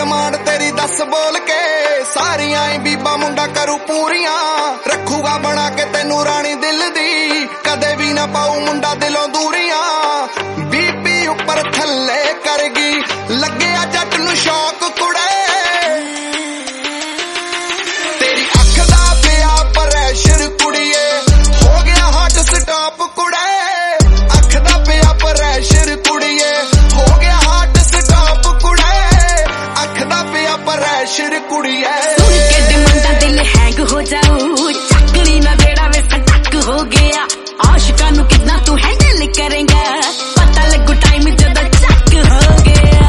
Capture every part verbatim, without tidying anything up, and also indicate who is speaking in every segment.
Speaker 1: demand तेरी दस बोल के सारियां ही बीबा मुंडा करू पूरियां रखूगा बना के तेनू रानी दिल दी कदे भी ना पाऊ मुंडा दिलों दूरियां बीबी उपर थल्ले करगी लगे जट नू शौक कुड़े तेरी अख दा पिया प्रेशर कुड़िए हो गया हार्ट स्टॉप कुड़े अख दा पिया प्रेशर कुड़िए हो गया हार्ट स्टॉप कुड़े अख दा पिया प्रेशर कुड़िए
Speaker 2: सुन के डिमांडा दिल हैंग हो जाऊ चकड़ी ना बेड़ा वे सटक हो गया आशिकां नू कितना तू हैंडल करेंगा पता लगू टाइम जदा चक हो गया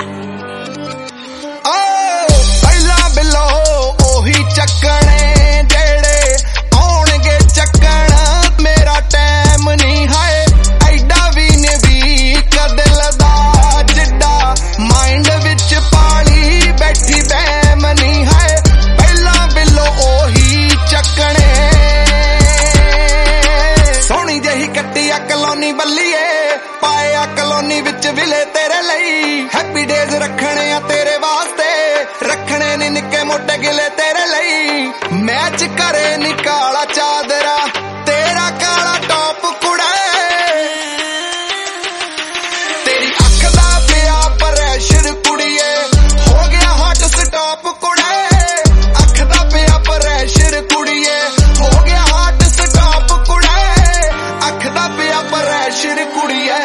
Speaker 1: ओ पहला बिलो ओही चकने जेड़े आउणगे चकण मेरा टाइम नहीं है ऐडा भी ने वीक दिल दा जिड्डा माइंड विच पाली बैठी बैम नहीं है पहला बिलो ओही चकने सोहनी जही कट्टी आ कलोनी बल्लीए पाया कलोनी विच विले तेरे लई हैप्पी डेज रखने आ तेरे वास्ते रखने नी निक्के मोटे गिले तेरे लई मैच करे नी काला चादरा तेरा काला टॉप कुड़ा तेरी अख दा पिया प्रेशर कुड़िए हो गया हार्ट स्टॉप कुड़ा अख दा पिया प्रेशर कुड़िए हो गया हार्ट स्टॉप कुड़ा अख दा पिया प्रेशर कुड़िए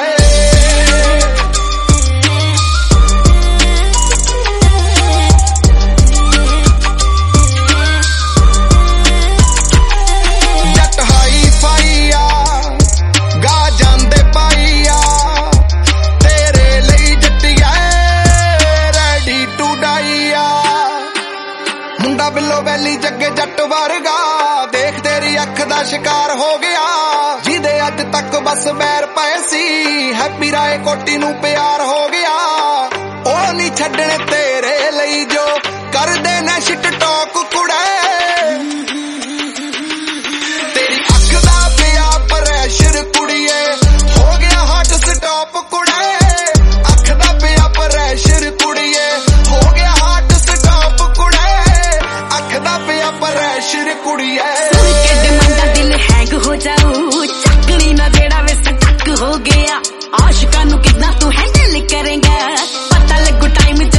Speaker 1: मुंडा बिलो वैली जगे जट वर्गा देख तेरी अख दा शिकार हो गया जिदे अज तक बस बैर पए सी हैप्पी राय कोटी नू प्यार हो गया ओ नी छड्डने तेरे लई जो कर दे ना शिट टॉक कुड़े तेरी अख दा पिया प्रेशर कुड़िए हो गया हार्ट स्टॉप कुड़े अख दा पिया प्रेशर कुड़िए हो गया हार्ट स्टॉप कुड़े अख दा पिया प्रेशर कुड़िए
Speaker 2: सुन के डिमांडा दिल हैंग हो जाऊ चकड़ी ना बेड़ा वे सटक हो गया आशिकां नू कितना तू हैंडल करेंगा पता लगू टाइम